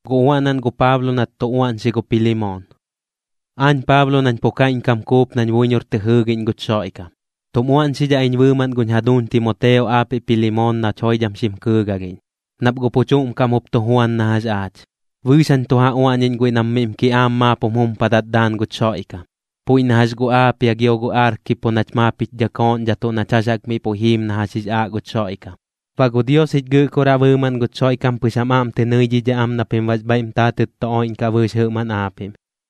Guwanan go Pablo na tuwan si go Pilimon. An Pablo nan pokain kam kop nan wunyor tehugin gutso ikam. Tumuan siya in wuman gunhadun Timoteo api Pilimon na choy jam simkugagin. Nap go puchum kam uptuhuan na hasaj. Wisan tuha uanin go inamim ki amma pumhum padatdan gutso ikam. Puy na has go api agyo go arki po nachmapit jakon jato na chasak mi pohim na hasis a gutso ikam. Pago Dios itgu kora wuman gutso ikam pusamam tenuy jijam na pimwazbaim tatit toin ka wus human apim.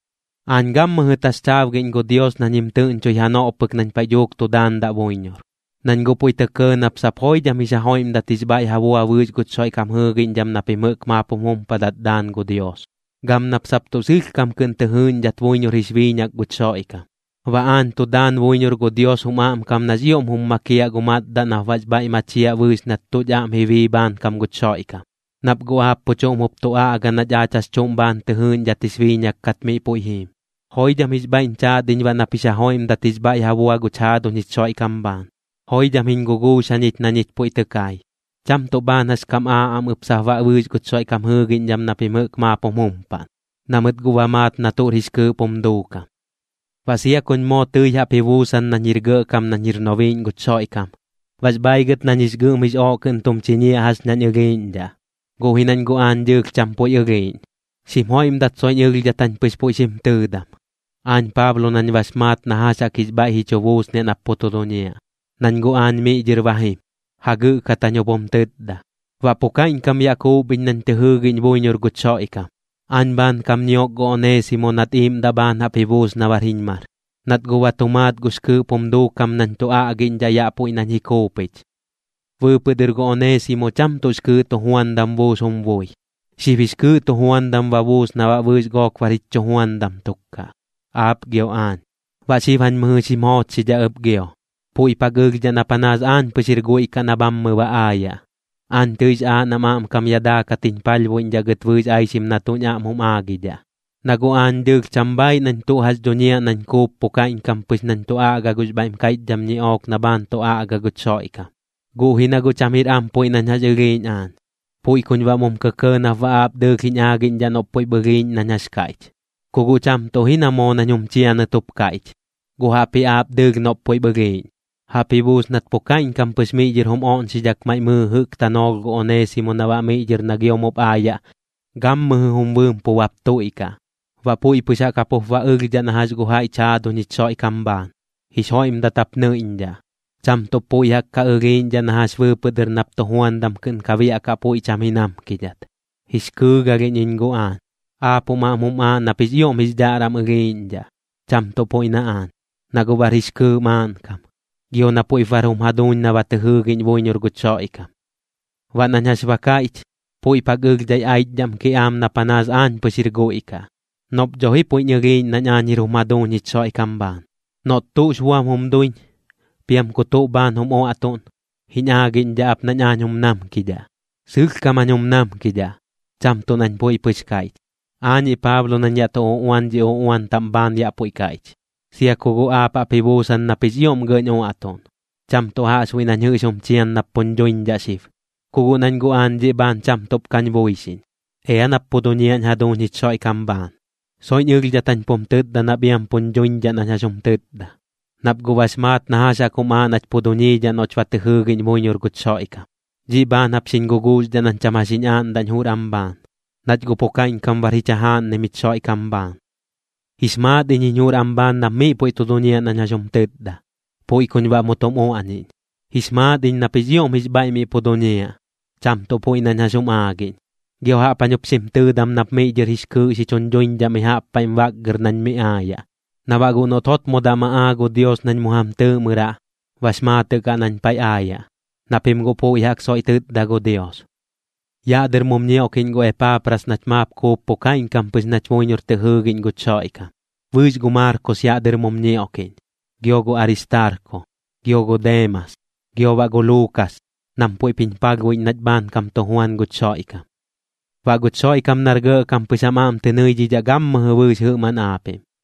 Angam mahutas tawgin go Dios na nimtun choy hano opuk nan payok to danda boinyor. Nan go puy teke nap sapoy jam isa hoim datisbay hawa wus gutso ikam hugin jam na pimuk mapumhum padatdan go Dios. Gam nap sapto sik kam kentehun jat boinyor hiswinyak gutso ikam. Waan to dan boinyor go Dios humam kam naziyom hummakia gumadda na wazbay machia wus na tujam hiwiban kam gutso ikam. Nap go ap puchom huptoa agan na jachas chomban tehun jatiswinyak katmi puihim. Hoy jam hisbain cha din wa napisa hoim datisbay hawa guchado nitso ikamban. Hoy jam hingugu sanit na nit po itekay. Jam to banas kam aam upsahwa wus gutso ikam hugin jam napimuk mapumumpan. Namut guwamat na turisku pumduka. Wasia kun mo tuy hapiwusan na nirge kam na nirnovin gutso ikam. Wasbayget na nisgu mis okun tumchini has na nyuginda. Gohinan go anjuk champo yugin. Simhoim dat soy yugljatan puspo sim tudam. An Pablo nan wasmat na hasa kisbay hichowus ne napotodonia. Nan go an mi jirwahim. Hagu katanyo bom tudda. Wapukain kam Yakubin nan tehugin boinyor gutso ikam. An ban kam nyok go Onesimo nat im daban hapibus na warhinmar. Nat go watumat gusku pumdu kam nan toa agin jaya po inan hikopich. Wupudir go Onesimo cham tusku to huandam bus humboy. Sibisku to huandam wabus na wabus gok warit cho huandam tukka. Ap gyo an. Wasivan musimot sija up gyo. Pui pagug jana panaz an pusirgo ikanabam mawaaya. An tuis a namam kam yada katin palwo injagat wus ay sim na tunya mumagida. Naguan dug chambay nan tuhas dunia nan kup pukain kampus nan tua agagus baim kait jam ni ok na ban tua agagut so ika. Guhin agu chamir ampoy nan hasugin an. Puy kunwa mum keke na vaap dug hinagin jan opoy begin nan haskait. Kugu cham to hinamo na nyum chia na tup kait. Guhapi ap dug nopoy begin. Happy bus nat pukain kampus major hom on si jak may muhuk tanog go Onesimo na wa major nagyomop aya. Gam muhum puwap to ika. Wapuy pusa kapoh wa jan has guhay chado nitso ikamban. Hishoim datap no inja. Cham to puy hak ka jan has wupuder nap to huandam kun kawiya ka puy chaminam kijat. Hisku gagin ingoan. Apo mamum napis yom hisdaram ja. Cham to puy naan. Nagubar hisku man kam. Gyo na po ifarum hadun na watahugin boinyor gutso ikam. Wanan has wakait, po ipagugday ay jam kiam na panazan pusirgo ika. Nop johi po nyagin na nyanyirum madun nitso ikamban. Not tu suwam humduin, piam kuto ban hum o aton. Hinagin jaap na nyanyum nam kida. Suk kamanyum nam kida. Cham to nan po ipuskait. Ani Pablo nan yato uwan di uwan tamban ya po ikait. Siya kugo apa pibusan na pisyom ganyo aton. Cham to haswin na nyusom chiyan na punjoin jasif. Kugo nan guan di ban cham top kanboisin. Eya na pudonian hadon hitso ikamban. Soy nyugjatan pumtud da nabiyang punjoin jan na hasumtud da. Napguwasmat na hasa kuman at pudoni jan o chwatihugin mo nyor gutso ikam. Di ban hapsin gugul jan ang chamasinyan dan huramban. Natgupukain kambarhichahan ni mitso ikamban. Hisma din inyur amban na mi po ito dunia na nasumtid da. Po ikunwa mo tomo anin. Hisma din na pisyom hisbay mi po dunia. Cham to po ina nasumagin. Giyo hapan yung simtudam na major hisku si chonjoin da may hapan wagger nan mi aya. Nabago no tot mo da maago Dios nan muhamte mura. Wasmate ka nan pay aya. Napim go po ihakso itid dago Dios. Yader mom niya okin go epapras nat map ko po kain kampus nat moinyor tehugin go choika. Wus go Marcos yader mom niya okin. Gyo go Aristarko. Gyo go Demas. Gyo go Lucas. Nampoy pinpagwin nat ban kam to Juan go choika. Wago choikam narga kampus amam tenuy jijagam mahawus human apim.